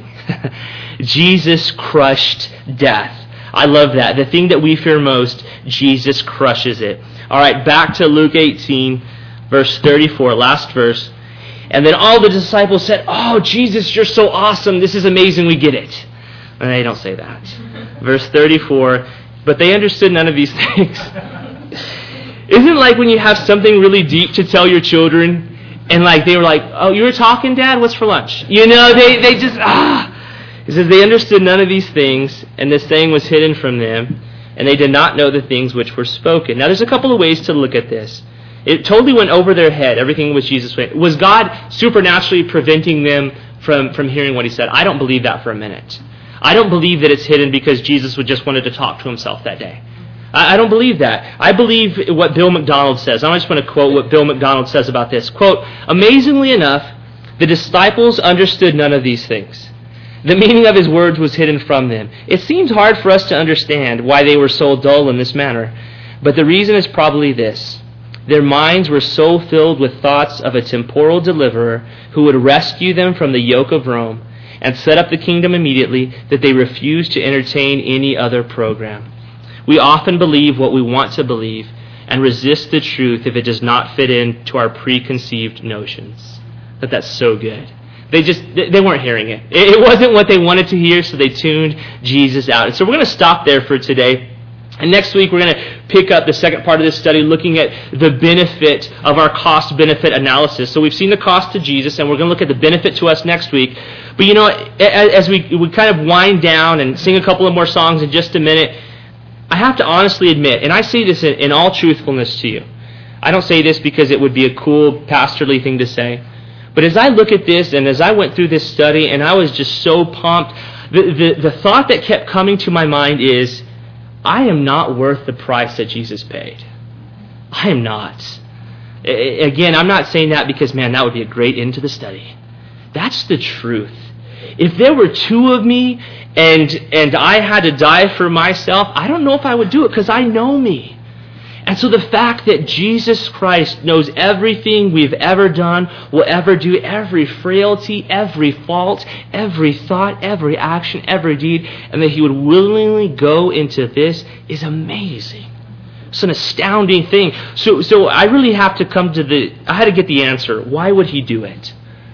Jesus crushed death. I love that. The thing that we fear most, Jesus crushes it. All right, back to Luke eighteen. Verse thirty-four, last verse. And then all the disciples said, oh, Jesus, you're so awesome. This is amazing. We get it. And they don't say that. Verse thirty-four, but they understood none of these things. Isn't it like when you have something really deep to tell your children, and like they were like, oh, you were talking, Dad? What's for lunch? You know, they, they just, ah. It says they understood none of these things, and this saying was hidden from them, and they did not know the things which were spoken. Now, there's a couple of ways to look at this. It totally went over their head, everything was Jesus. Was God supernaturally preventing them from, from hearing what he said? I don't believe that for a minute. I don't believe that it's hidden because Jesus would just wanted to talk to himself that day. I, I don't believe that. I believe what Bill McDonald says. I just want to quote what Bill McDonald says about this. Quote, amazingly enough, the disciples understood none of these things. The meaning of his words was hidden from them. It seems hard for us to understand why they were so dull in this manner, but the reason is probably this. Their minds were so filled with thoughts of a temporal deliverer who would rescue them from the yoke of Rome and set up the kingdom immediately that they refused to entertain any other program. We often believe what we want to believe and resist the truth if it does not fit into our preconceived notions. But that's so good. They just, they weren't hearing it. It wasn't what they wanted to hear, so they tuned Jesus out. And so we're going to stop there for today. And next week, we're going to pick up the second part of this study looking at the benefit of our cost-benefit analysis. So we've seen the cost to Jesus, and we're going to look at the benefit to us next week. But you know, as we, we kind of wind down and sing a couple of more songs in just a minute, I have to honestly admit, and I say this in, in all truthfulness to you, I don't say this because it would be a cool pastorly thing to say, But as I look at this and as I went through this study and I was just so pumped, the, the, the thought that kept coming to my mind is, I am not worth the price that Jesus paid. I am not. Again, I'm not saying that because, man, that would be a great end to the study. That's the truth. If there were two of me and and I had to die for myself, I don't know if I would do it because I know me. And so the fact that Jesus Christ knows everything we've ever done, will ever do, every frailty, every fault, every thought, every action, every deed, and that he would willingly go into this is amazing. It's an astounding thing. So, so I really have to come to the, I had to get the answer. Why would he do it?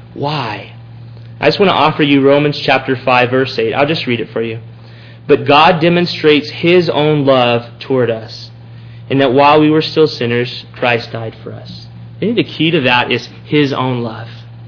Why? I just want to offer you Romans chapter five, verse eight. I'll just read it for you. But God demonstrates his own love toward us, and that while we were still sinners, Christ died for us. I think the key to that is his own love.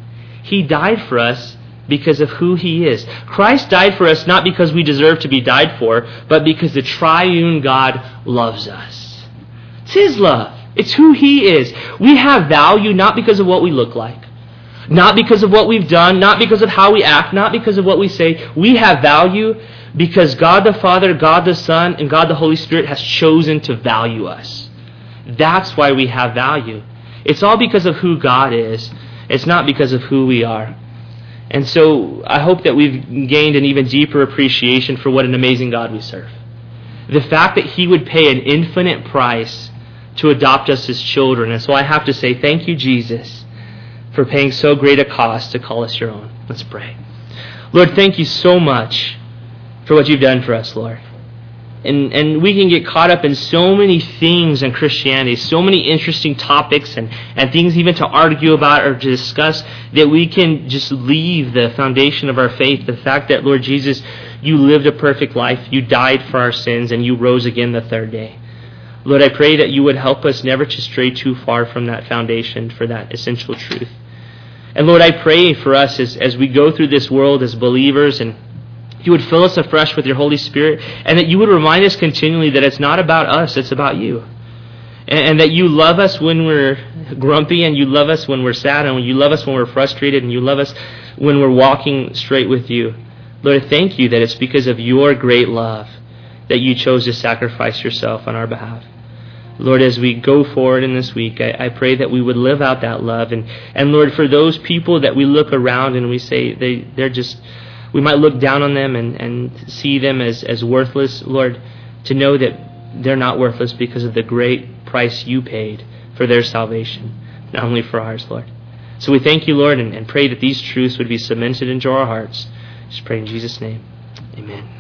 He died for us because of who he is. Christ died for us not because we deserve to be died for, but because the triune God loves us. It's his love. It's who he is. We have value not because of what we look like, not because of what we've done, not because of how we act, not because of what we say. We have value because God the Father, God the Son, and God the Holy Spirit has chosen to value us. That's why we have value. It's all because of who God is. It's not because of who we are. And so I hope that we've gained an even deeper appreciation for what an amazing God we serve. The fact that he would pay an infinite price to adopt us as children. And so I have to say thank you, Jesus, for paying so great a cost to call us your own. Let's pray. Lord, thank you so much for what you've done for us, Lord. And and we can get caught up in so many things in Christianity, so many interesting topics and, and things even to argue about or to discuss, that we can just leave the foundation of our faith, the fact that, Lord Jesus, you lived a perfect life, you died for our sins, and you rose again the third day. Lord, I pray that you would help us never to stray too far from that foundation for that essential truth. And Lord, I pray for us as, as we go through this world as believers, and you would fill us afresh with your Holy Spirit, and that you would remind us continually that it's not about us, it's about you. And, and that you love us when we're grumpy, and you love us when we're sad, and you love us when we're frustrated, and you love us when we're walking straight with you. Lord, I thank you that it's because of your great love that you chose to sacrifice yourself on our behalf. Lord, as we go forward in this week, I, I pray that we would live out that love. And, and Lord, for those people that we look around and we say they, they're just, we might look down on them and, and see them as, as worthless, Lord, to know that they're not worthless because of the great price you paid for their salvation, not only for ours, Lord. So we thank you, Lord, and, and pray that these truths would be cemented into our hearts. Just pray in Jesus' name. Amen.